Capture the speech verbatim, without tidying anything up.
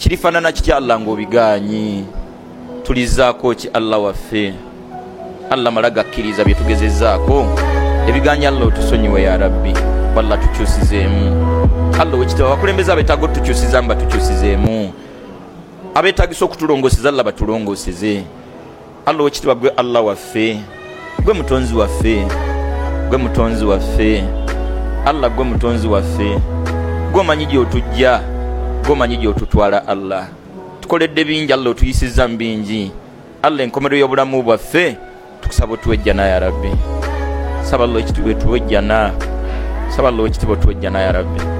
kirifaanana kitya Allah ng'obigaanyi? Tulizaako ki Allah waffe? Allah mala gakkiriza bye tugezezaako. Ebigaanyi Allah otusonyiwe ya Rabbi, walla tukyusizeemu. Allah wekitaba abakulembeze abeetaaga otukyusiza mba tukyusizeemu, abeetaagisa okutulongoseza Allah batulongoseze. Allah wekitaba gwe Allah waffe, gwe mutonzi waffe, gwe mutonzi waffe. Allah gwe mutonzi waffe, gw'omanyi gy'otujja, gw'omanyi gy'otutwala. Allah tukoledde bingi, Allah otuyisizza mu bingi. Allah enkomerero y'obulamu bwaffe tukusaba otuwejjana ya Rabbi. Saba Allah ekitibwe tuwejjana, saba Allah ekitibwe tuwejjana ya Rabbi.